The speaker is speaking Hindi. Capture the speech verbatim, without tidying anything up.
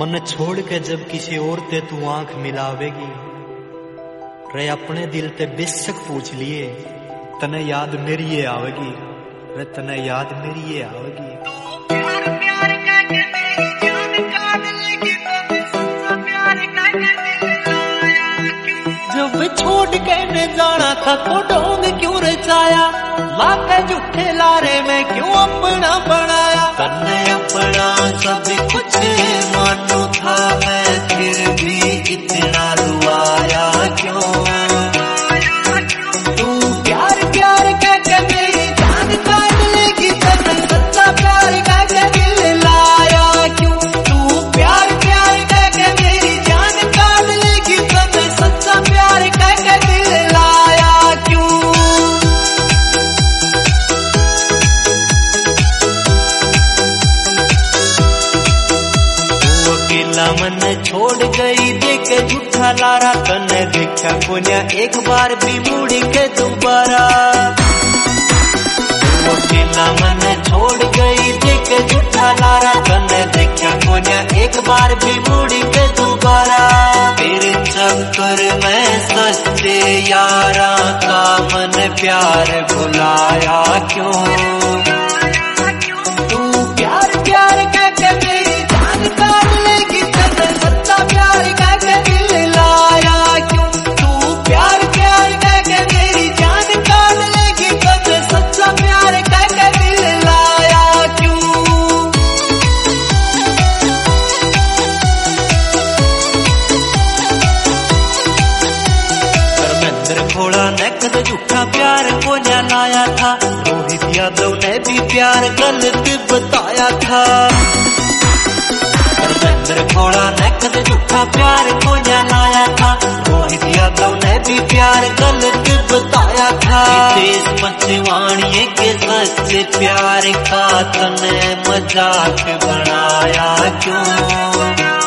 मन छोड़ के जब किसी और ते तू आंख मिलावेगी, रे अपने दिल ते बेशक पूछ लिए, तने याद मेरी ये आवेगी, रे तने याद मेरी ये आवेगी। जब छोड़ के न जाना था तो ढोंग क्यों रचाया, लाके झूठे लारे में क्यों अपना बनाया। तन्ने अपना सब कुछ मानो था मैं, फिर भी इतना रुआया क्यों। तू प्यार प्यार कह के मेरी जान काट लेगी, तन्ने सच्चा प्यार कह के दिल लाया क्यों। तू प्यार प्यार कह के मेरी जान काट लेगी, तन्ने सच्चा प्यार कह के दिल लाया क्यों। मन छोड़ गई देखे झूठा लारा, तन्ने देखा कोन्या एक बार भी मुड़ी के दोबारा। अकेला मन छोड़ गई देखे झूठा लारा, तन्ने देखा कोन्या एक बार भी मुड़ी के दोबारा। तेरे चक्कर में सच्चे यारा का मन प्यार भुलाया क्यों। तू प्यार प्यार कह के मेरी जान काट लेगी, सच्चा प्यार कह के दिल लाया क्यों। तू प्यार प्यार कह के मेरी जान काट लेगी, तन्ने सच्चा प्यार कह के दिल लाया क्यों। धर्मेंद्र खोड़ा ने कद झूठा प्यार को न लाया था, रोहित यादव ने भी प्यार गलत बताया था। धर्मेंद्र खोड़ा ने कद झूठा प्यार को न लाया था, रोहित यादव ने भी प्यार गलत बताया था। देश मचवाणिए के सच्चे प्यार का तने मजाक बनाया क्यों।